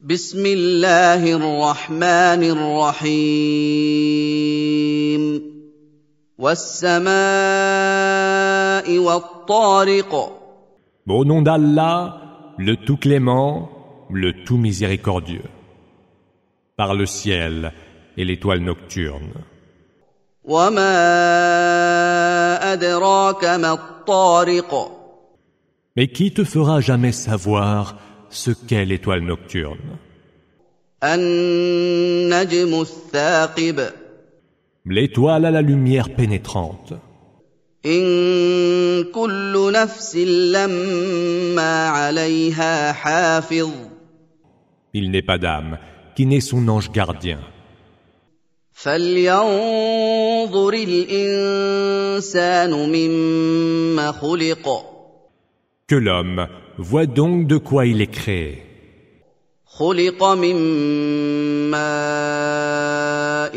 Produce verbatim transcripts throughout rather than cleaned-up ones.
بسم الله الرحمن الرحيم والسماء والطارق. Au nom d'Allah, le tout clément, le tout miséricordieux. Par le ciel et l'étoile nocturne. وما أدراك ما الطارق. Mais qui te fera jamais savoir ce qu'est l'étoile nocturne? النجم الثاقب. L'étoile à la lumière pénétrante. إن كل نفس لما عليها حافظ. Il n'est pas d'âme qui n'ait son ange gardien. فلينظر الإنسان مما خلق. Que l'homme voit donc de quoi il est créé. خلق من ماء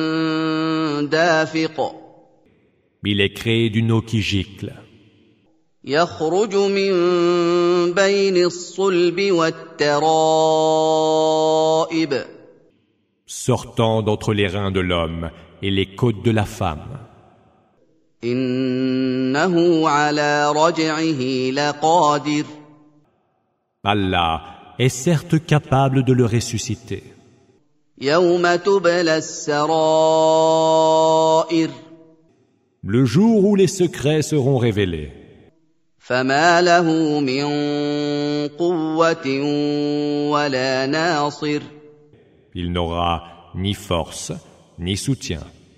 دافق. Il est créé d'une eau qui gicle. يخرج من بين الصلب والترائب. Sortant d'entre les reins de l'homme et les côtes de la femme. إنه على رجعه لقادر. Allah est certes capable de le ressusciter. يوم تبلى السرائر. Le jour où les secrets seront révélés. فما له من قوة ولا ناصر. Il n'aura ni force, ni soutien.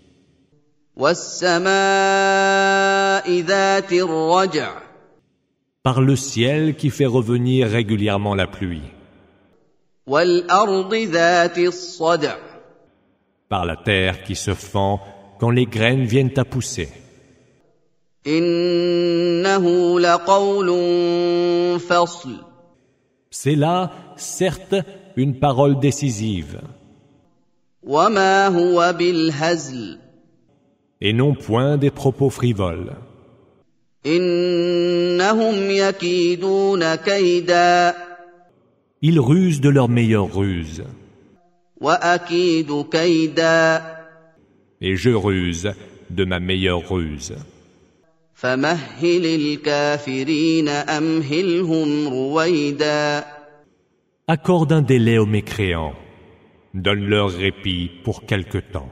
والسماء ذات الرجع. Par le ciel qui fait revenir régulièrement la pluie. والأرض ذات الصدع. Par la terre qui se fend quand les graines viennent à pousser. إنه لقول فصل. C'est là, certes, une parole décisive. وما هو بالهزل. Et non point des propos frivoles. إنهم يكيدون كيدا. Ils rusent de leur meilleure ruse. وأكيد كيدا. Et je ruse de ma meilleure ruse. فمهل الكافرين أمهلهم رويدا. Accorde un délai aux mécréants. Donne-leur répit pour quelque temps.